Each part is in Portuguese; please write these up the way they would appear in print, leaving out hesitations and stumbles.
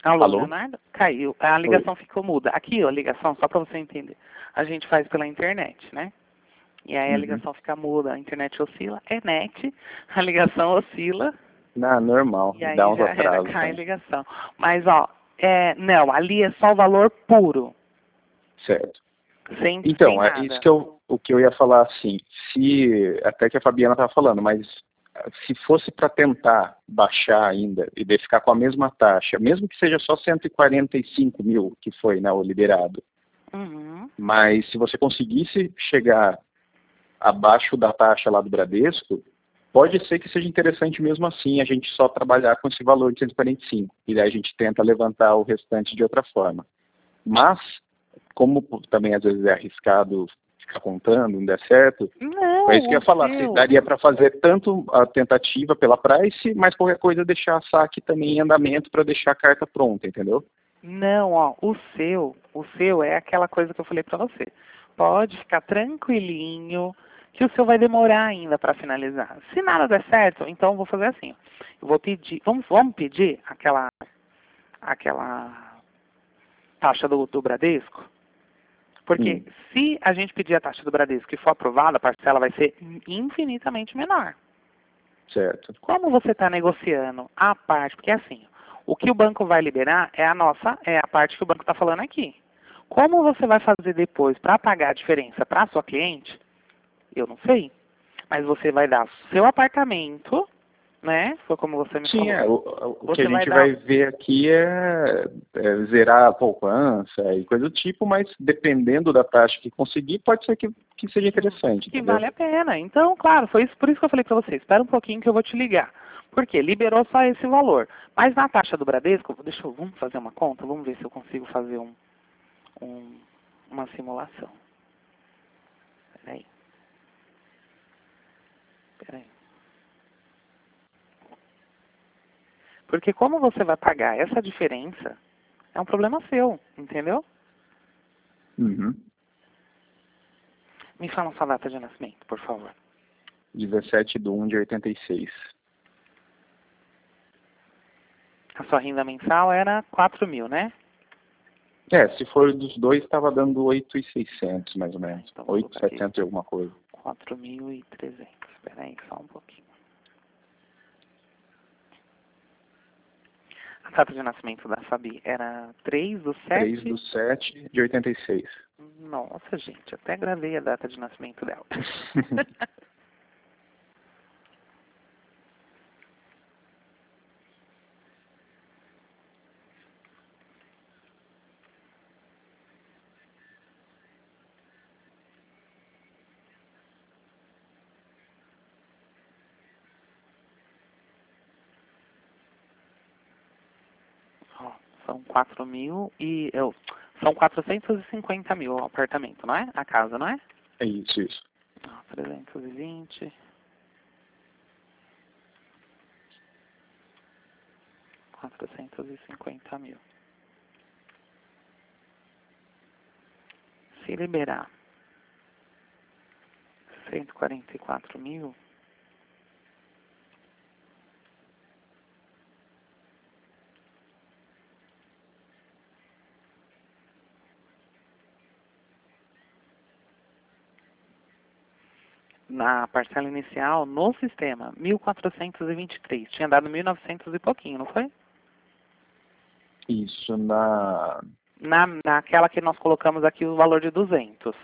Alô, Alô? Leonardo? Caiu. A Oi. ligação ficou muda. Aqui, ó, a ligação, só para você entender. A gente faz pela internet, né? E aí a Uhum. ligação fica muda, a internet oscila, é net, a ligação oscila, Não, normal. e Dá aí uns já era, atrasos cai a também. ligação. Mas, ó, não, ali é só o valor puro, Certo. sem Então, é isso nada. que o que eu ia falar assim. Se até que a Fabiana estava falando, mas se fosse para tentar baixar ainda e daí ficar com a mesma taxa, mesmo que seja só 145 mil que foi, né, o liberado, Uhum. mas se você conseguisse chegar abaixo da taxa lá do Bradesco, pode ser que seja interessante mesmo assim a gente só trabalhar com esse valor de 145 e daí a gente tenta levantar o restante de outra forma. Mas, como também às vezes é arriscado ficar contando, não der certo, é isso que Não, eu o ia falar, se seu. daria para fazer tanto a tentativa pela price, mas qualquer coisa deixar a saque também em andamento para deixar a carta pronta, entendeu? Não, ó, o seu é aquela coisa que eu falei pra você. Pode ficar tranquilinho, que o seu vai demorar ainda para finalizar. Se nada der certo, então eu vou fazer assim. Ó. Eu vou pedir, vamos pedir aquela taxa do Bradesco? Porque se a gente pedir a taxa do Bradesco e for aprovada, a parcela vai ser infinitamente menor. Certo. Como você está negociando a parte, porque assim, o que o banco vai liberar é a parte que o banco está falando aqui. Como você vai fazer depois para pagar a diferença para a sua cliente, eu não sei. Mas você vai dar seu apartamento, né? Foi como você me Sim, falou. o que a Você vai gente dar. vai ver aqui é zerar a poupança e coisa do tipo, mas dependendo da taxa que conseguir, pode ser que seja interessante, Que entendeu? vale a pena. Então, claro, foi isso, por isso que eu falei para você, espera um pouquinho que eu vou te ligar. Por quê? Liberou só esse valor. Mas na taxa do Bradesco, vamos fazer uma conta, vamos ver se eu consigo fazer uma simulação. Peraí. Peraí. Porque como você vai pagar essa diferença, é um problema seu, entendeu? Uhum. Me fala sua data de nascimento, por favor. 17/1/86. A sua renda mensal era 4.000, né? Se for dos dois, estava dando 8.600, mais ou menos. Então vou colocar aqui 8.700 e alguma coisa. 4.300. Espera aí, só um pouquinho. A data de nascimento da Fabi era 3/7. 3/7/86. Nossa, gente, até gravei a data de nascimento dela. Ó, são 4.000 são 450 mil o apartamento, não é? A casa, não é? É isso, isso. Ó, 320. 450 mil. Se liberar 144 mil, na parcela inicial, no sistema, 1.423. Tinha dado 1.900 e pouquinho, não foi? Isso Naquela que nós colocamos aqui o valor de 200.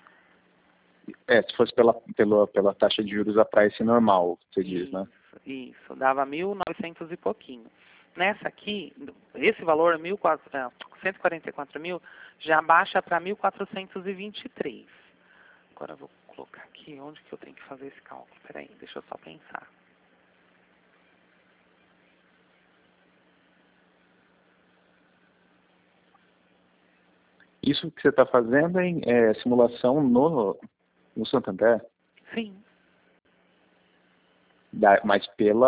se fosse pela taxa de juros a price normal, você diz, né? Isso, dava 1.900 e pouquinho. Nessa aqui, esse valor, 144 mil, já baixa para 1.423. Agora eu vou colocar aqui onde que eu tenho que fazer esse cálculo. Peraí, deixa eu só pensar. Isso que você está fazendo é simulação no Santander, Sim, mas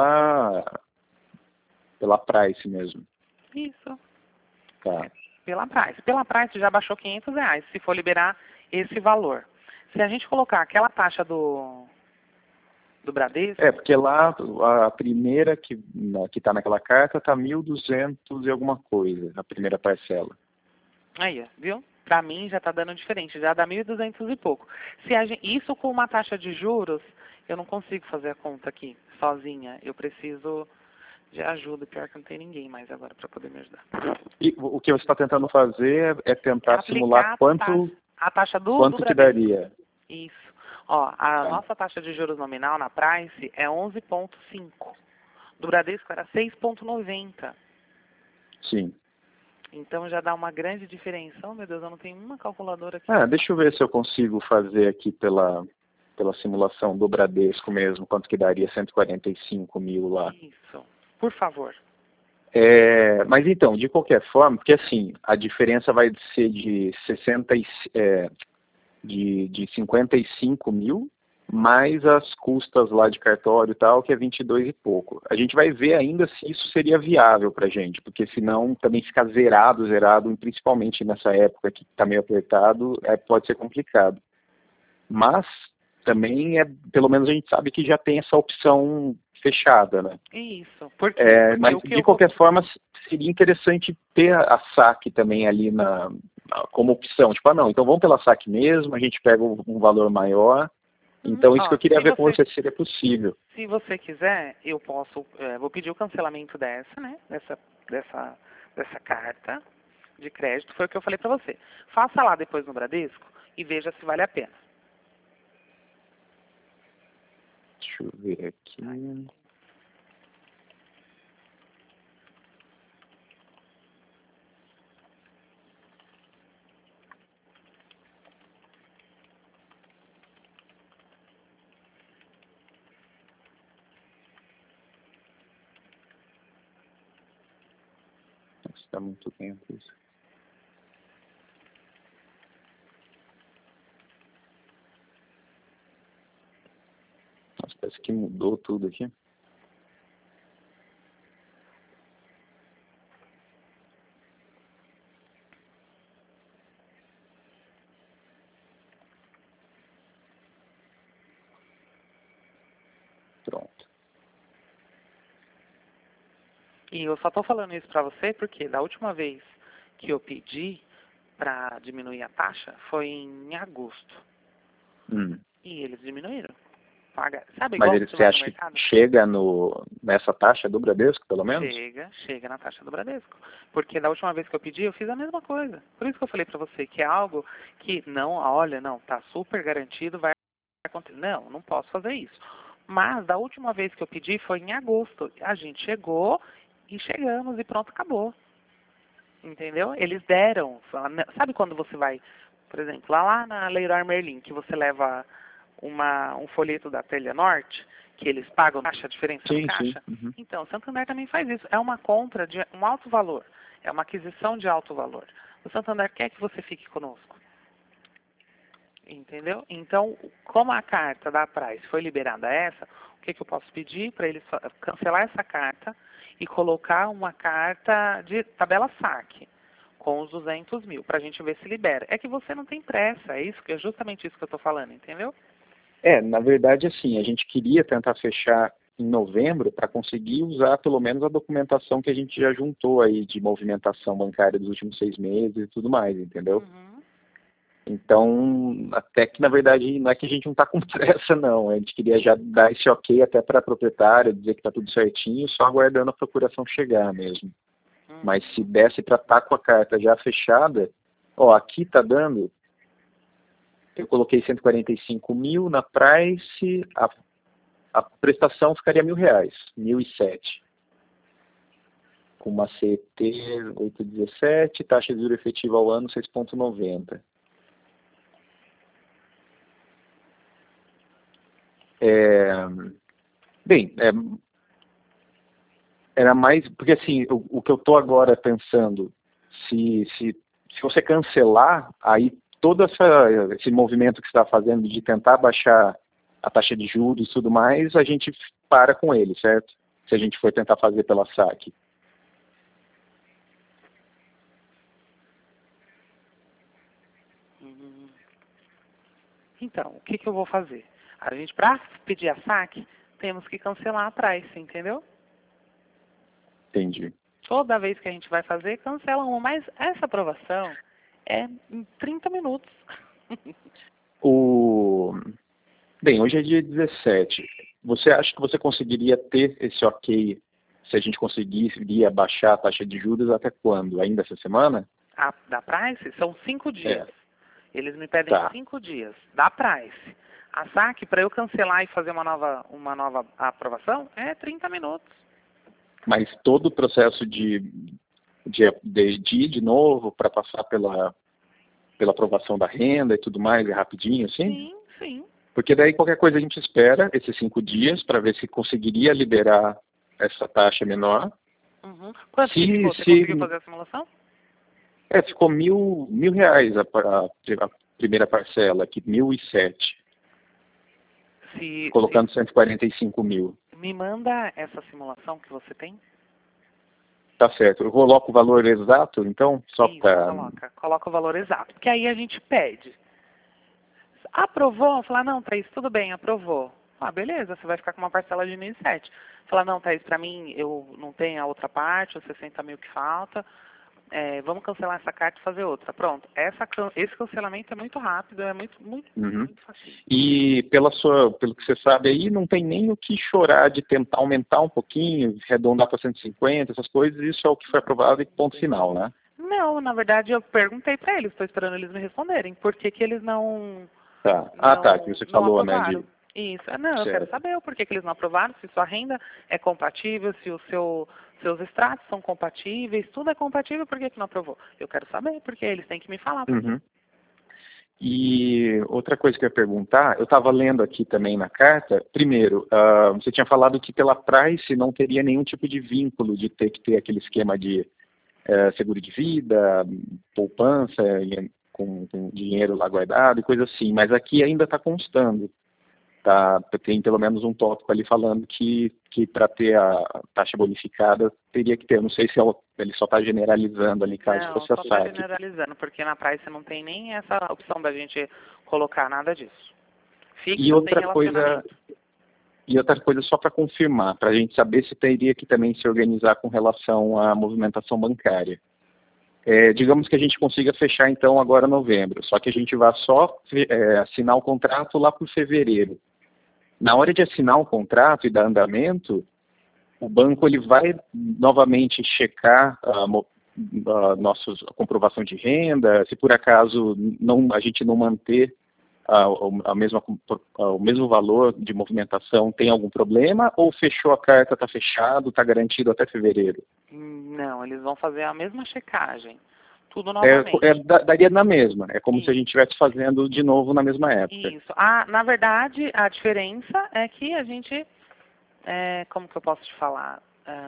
pela price mesmo. isso. Tá. Pela Price. Pela Price já baixou R$ 500, se for liberar esse valor. Se a gente colocar aquela taxa do Bradesco. É, porque lá a primeira que está naquela carta está 1.200 e alguma coisa, a primeira parcela. Aí, ó, viu? Para mim já está dando diferente, já dá 1.200 e pouco. Se a gente, isso com uma taxa de juros, eu não consigo fazer a conta aqui sozinha. Eu preciso de ajuda, pior que não tem ninguém mais agora para poder me ajudar. E o que você está tentando fazer é tentar simular a taxa do quanto que Bradesco. daria. Isso. Ó, a Tá. nossa taxa de juros nominal na Price é 11,5. Do Bradesco era 6,90. Sim. Então já dá uma grande diferença. Oh, meu Deus, eu não tenho uma calculadora aqui. Deixa eu ver se eu consigo fazer aqui pela simulação do Bradesco mesmo, quanto que daria 145 mil lá. Isso. Por favor. Mas então, de qualquer forma, porque assim, a diferença vai ser de 55 mil, mais as custas lá de cartório e tal, que é 22 e pouco. A gente vai ver ainda se isso seria viável para a gente, porque senão também ficar zerado, principalmente nessa época que está meio apertado, pode ser complicado. Mas também, pelo menos a gente sabe que já tem essa opção fechada, né? Isso. Porque mas de qualquer forma, seria interessante ter a saque também ali como opção. Tipo, não, então vamos pela saque mesmo, a gente pega um valor maior. Então, isso que eu queria ver com você se seria possível. Se você quiser, eu posso, vou pedir o cancelamento dessa, né? Dessa carta de crédito, foi o que eu falei para você. Faça lá depois no Bradesco e veja se vale a pena. Deixa eu ver aqui. Está muito tempo isso. Nossa, parece que mudou tudo aqui. Pronto. E eu só estou falando isso para você porque da última vez que eu pedi para diminuir a taxa foi em agosto. E eles diminuíram. Sabe igual Mas você vai no acha mercado? que chega nessa taxa do Bradesco, pelo menos? Chega na taxa do Bradesco. Porque da última vez que eu pedi, eu fiz a mesma coisa. Por isso que eu falei para você que é algo que não, olha, não, tá super garantido, vai acontecer. Não, não posso fazer isso. Mas da última vez que eu pedi foi em agosto. A gente chegou e chegamos e pronto, acabou. Entendeu? Eles deram. Sabe quando você vai, por exemplo, lá na Leroy Merlin, que você leva um folheto da Telha Norte, que eles pagam taxa, a diferença no caixa? Sim. Uhum. Então, o Santander também faz isso. É uma compra de um alto valor. É uma aquisição de alto valor. O Santander quer que você fique conosco. Entendeu? Então, como a carta da Price foi liberada essa, o que eu posso pedir para eles cancelar essa carta e colocar uma carta de tabela saque com os 200 mil, para a gente ver se libera. É que você não tem pressa, é justamente isso que eu estou falando, entendeu? Na verdade, assim, a gente queria tentar fechar em novembro para conseguir usar pelo menos a documentação que a gente já juntou aí de movimentação bancária dos últimos 6 meses e tudo mais, entendeu? Uhum. Então, até que na verdade não é que a gente não está com pressa, não. A gente queria já dar esse ok até para a proprietária, dizer que está tudo certinho, só aguardando a procuração chegar mesmo. Uhum. Mas se desse para estar com a carta já fechada, aqui está dando. Eu coloquei 145 mil na Price, a prestação ficaria R$1.000, 1.007. Com uma CET 8,17, taxa de juros efetiva ao ano 6,90. Era mais, porque assim, o que eu estou agora pensando, se você cancelar, aí todo esse movimento que você está fazendo de tentar baixar a taxa de juros e tudo mais, a gente para com ele, certo? Se a gente for tentar fazer pela saque. Então, o que eu vou fazer? A gente, para pedir a saque, temos que cancelar a price, entendeu? Entendi. Toda vez que a gente vai fazer, cancela uma. Mas essa aprovação é em 30 minutos. Bem, hoje é dia 17. Você acha que você conseguiria ter esse ok se a gente conseguiria baixar a taxa de juros até quando? Ainda essa semana? Da price são 5 dias. Eles me pedem Tá. 5 dias. Da price. A saque, para eu cancelar e fazer uma nova aprovação, é 30 minutos. Mas todo o processo de ir de novo para passar pela aprovação da renda e tudo mais é rapidinho, assim? Sim, sim. Porque daí qualquer coisa a gente espera esses 5 dias para ver se conseguiria liberar essa taxa menor. Uhum. Quanto que ficou? Você conseguiu fazer a simulação? Ficou R$ 1.000 a primeira parcela, aqui 1.007. Colocando 145 mil. Me manda essa simulação que você tem? Tá certo. Eu coloco o valor exato, então, só para... Coloca o valor exato. Porque aí a gente pede. Aprovou? Falar, não, Thaís, tudo bem, aprovou. Ah, beleza, você vai ficar com uma parcela de 1.007. Falar, não, Thaís, para mim, eu não tenho a outra parte, os 60 mil que falta. Vamos cancelar essa carta e fazer outra. Pronto. Esse cancelamento é muito rápido, é muito fácil. E pelo que você sabe aí, não tem nem o que chorar de tentar aumentar um pouquinho, arredondar para 150, essas coisas, isso é o que foi aprovado e ponto final, né? Não, na verdade eu perguntei para eles, estou esperando eles me responderem. Por que eles não... Tá. Que você falou, né? Isso. Eu quero saber o porquê que eles não aprovaram, se sua renda é compatível, se seus extratos são compatíveis, tudo é compatível, por que não aprovou? Eu quero saber, porque eles têm que me falar. E outra coisa que eu ia perguntar, eu estava lendo aqui também na carta, primeiro, você tinha falado que pela price não teria nenhum tipo de vínculo de ter que ter aquele esquema de seguro de vida, poupança, com dinheiro lá guardado e coisa assim, mas aqui ainda está constando. Tem pelo menos um tópico ali falando que para ter a taxa bonificada teria que ter. Eu não sei se ele só está generalizando ali caso fosse a saque. Não, só está generalizando, porque na price não tem nem essa opção da gente colocar nada disso. E outra coisa só para confirmar, para a gente saber se teria que também se organizar com relação à movimentação bancária. Digamos que a gente consiga fechar então agora novembro, só que a gente vai só assinar o contrato lá por fevereiro. Na hora de assinar um contrato e dar andamento, o banco ele vai novamente checar a comprovação de renda, se por acaso a gente não manter o mesmo valor de movimentação, tem algum problema, ou fechou a carta, está fechado, está garantido até fevereiro? Não, eles vão fazer a mesma checagem. Tudo novamente. Daria na mesma. É como se a gente estivesse fazendo de novo na mesma época. Isso. Na verdade, a diferença é que a gente... como que eu posso te falar?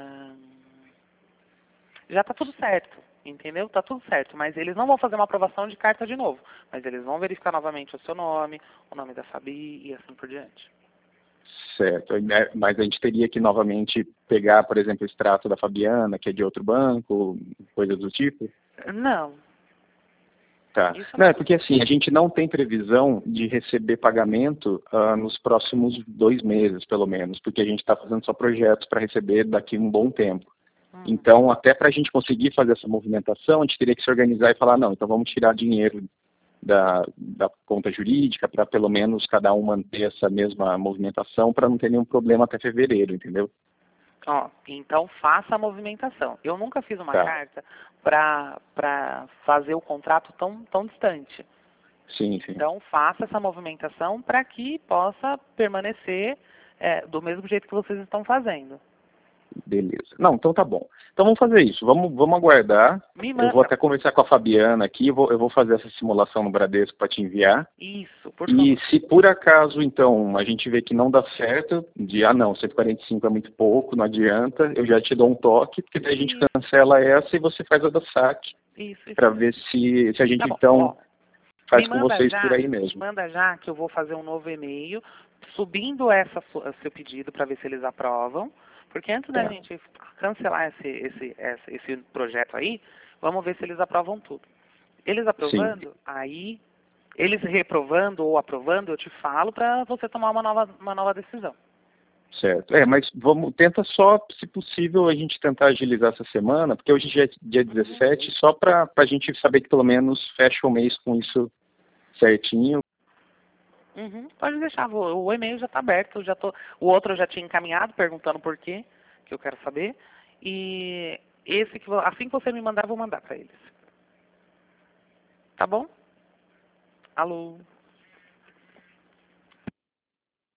Já está tudo certo, entendeu? Está tudo certo, mas eles não vão fazer uma aprovação de carta de novo. Mas eles vão verificar novamente o seu nome, o nome da Fabi e assim por diante. Certo, mas a gente teria que novamente pegar, por exemplo, o extrato da Fabiana, que é de outro banco, coisas do tipo? Não. Tá. Não, é porque assim, a gente não tem previsão de receber pagamento nos próximos 2 meses, pelo menos, porque a gente está fazendo só projetos para receber daqui a um bom tempo. Então, até para a gente conseguir fazer essa movimentação, a gente teria que se organizar e falar, não, então vamos tirar dinheiro da conta jurídica para pelo menos cada um manter essa mesma movimentação para não ter nenhum problema até fevereiro, entendeu? Então faça a movimentação. Eu nunca fiz uma carta para fazer o contrato tão distante. Sim. Então faça essa movimentação para que possa permanecer do mesmo jeito que vocês estão fazendo. Beleza. Não, então tá bom. Então vamos fazer isso. Vamos aguardar. Eu vou até conversar com a Fabiana aqui. Eu vou fazer essa simulação no Bradesco para te enviar. Isso, por favor. E se por acaso, então, a gente vê que não dá certo, não, 145 é muito pouco, não adianta, eu já te dou um toque, porque daí a gente cancela essa e você faz a da saque. Isso. Para ver se a gente, então, faz com vocês por aí mesmo. Manda já que eu vou fazer um novo e-mail subindo seu pedido para ver se eles aprovam. Porque antes da gente cancelar esse projeto aí, vamos ver se eles aprovam tudo. Eles aprovando, aí, eles reprovando ou aprovando, eu te falo para você tomar uma nova decisão. Certo. Mas tenta só, se possível, a gente tentar agilizar essa semana, porque hoje já é dia 17, só para a gente saber que pelo menos fecha o mês com isso certinho. Pode deixar, o e-mail já está aberto, o outro eu já tinha encaminhado, perguntando por quê, que eu quero saber. E esse, assim que você me mandar, eu vou mandar para eles. Tá bom? Alô?